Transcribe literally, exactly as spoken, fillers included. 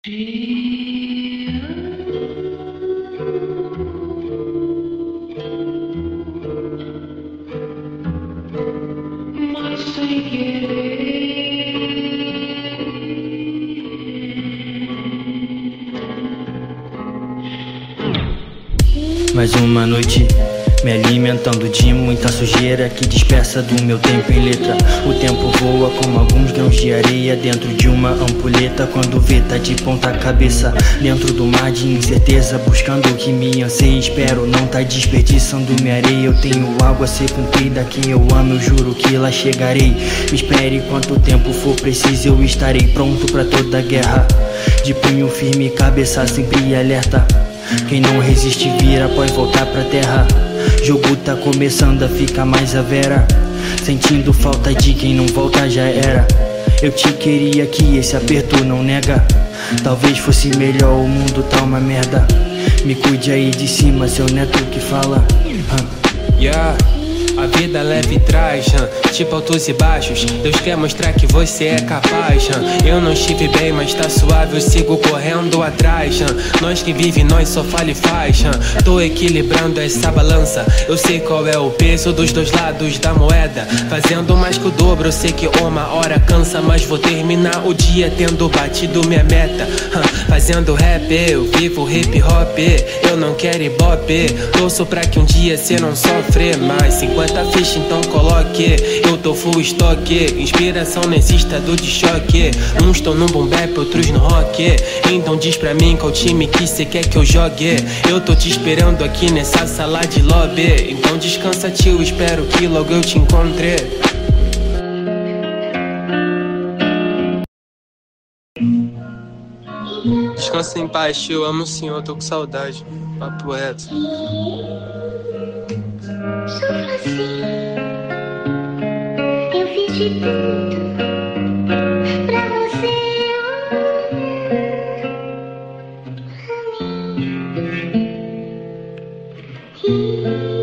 Mas sem querer, mais uma noite me alimentando de muita sujeira que dispersa do meu tempo em letra. O tempo voa como alguns grãos de areia dentro de uma ampulheta. Quando vê tá de ponta cabeça dentro do mar de incerteza, buscando o que me anseia. Espero não tá desperdiçando minha areia. Eu tenho algo a ser cumprida, quem eu amo eu juro que lá chegarei. Me espere quanto tempo for preciso, eu estarei pronto pra toda guerra. De punho firme, cabeça sempre alerta. Quem não resiste vira, pode voltar pra terra. Jogo tá começando a ficar mais a vera. Sentindo falta de quem não volta já era. Eu te queria que esse aperto não nega. Talvez fosse melhor, o mundo tá uma merda. Me cuide aí de cima, seu neto que fala. Hum. Yeah. A vida leve e traz, hum, tipo altos e baixos. Deus quer mostrar que você é capaz, hum. Eu não estive bem, mas tá suave, eu sigo correndo atrás, hum. Nós que vive, nós só fala e faz, hum. Tô equilibrando essa balança. Eu sei qual é o peso dos dois lados da moeda. Fazendo mais que o dobro, eu sei que uma hora cansa, mas vou terminar o dia tendo batido minha meta, hum. Fazendo rap, eu vivo hip hop. Eu não quero ibope. Torço pra que um dia cê não sofre mais. cinquenta ficha, então coloque. Eu tô full estoque. Inspiração nesse estado de choque. Uns tão no boom bap, outros no rock. Então diz pra mim qual time que cê quer que eu jogue. Eu tô te esperando aqui nessa sala de lobby. Então descansa, tio, espero que logo eu te encontre. Descansa em paz, tio, amo o senhor, tô com saudade. Papo reto. Sofro assim, eu fiz de tudo pra você olhar pra mim.